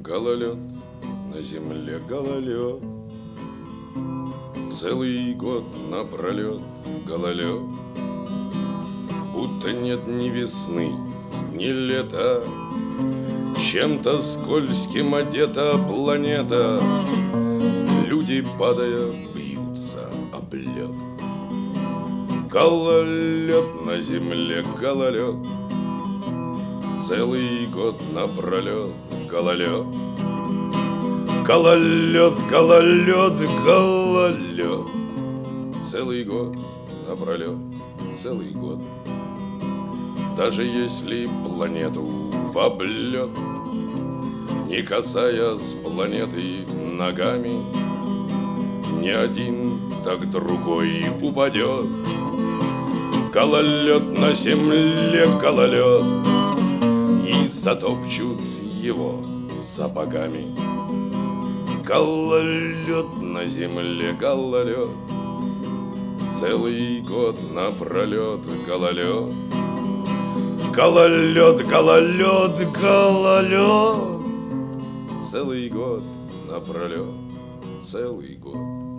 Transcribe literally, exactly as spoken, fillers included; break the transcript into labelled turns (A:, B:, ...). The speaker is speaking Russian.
A: Гололед, на земле гололед, целый год напролет гололед. Будто нет ни весны, ни лета, чем-то скользким одета планета. Люди, падая, бьются об лед. Гололед, на земле гололед, целый год напролет гололед. Гололед, гололед, гололед, целый год напролет, целый год. Даже если планету в облет, не касаясь планеты ногами, ни один, так другой упадет. Гололед, на земле гололед, и затопчут его сапогами. Гололед, на земле гололед, целый год напролет гололед. Гололед, гололед, гололед, целый год напролет, целый год.